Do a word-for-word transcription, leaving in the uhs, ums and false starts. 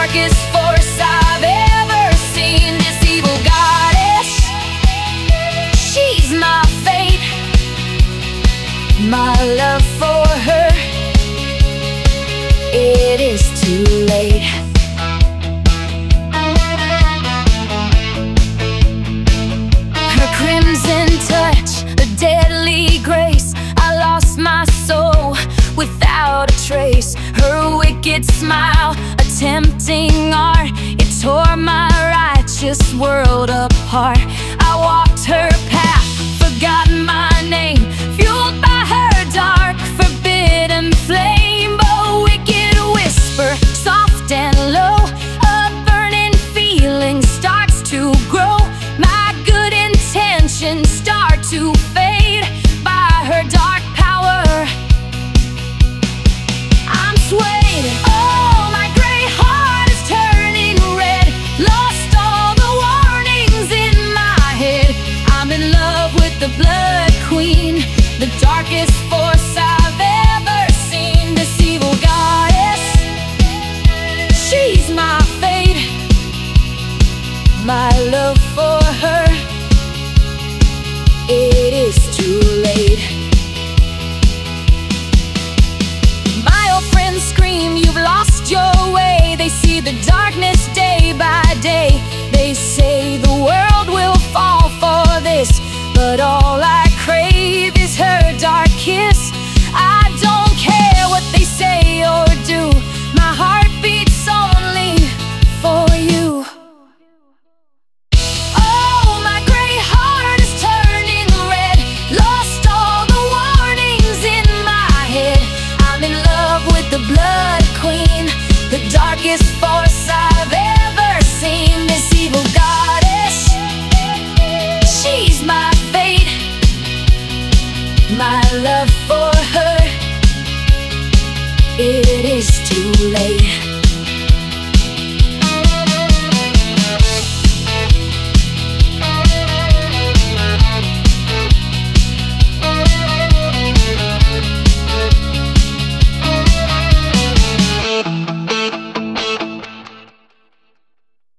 darkest force I've ever seen. This evil goddess, she's my fate. My love for her, it is too late. Her crimson touch, a deadly grace. I lost my soul without a trace. Her wicked smile, a tempting art, it tore my righteous world apart. I walked her path, forgot my name, fueled by her dark, forbidden flame. A wicked whisper, soft and low, a burning feeling starts to grow. My good intentions start to fade by her dark power. I'm swayed, oh, my gray heart is turning red. Lost all the warnings in my head. I'm in love with the Blood Queen, the darkest force I've ever seen. This evil goddess, she's my fate. My love for her, it is too late. My old friends scream, you've lost your way. They see the darkness day by day. They say the world will fall for this, but all I crave is her dark kiss. I don't care what they say or do, my heart beats only for you. Oh, my gray heart is turning red. Lost all the warnings in my head. I'm in love with the Blood Queen, the darkest force I've ever seen. This evil goddess, she's my fate. My love for her, it is too late.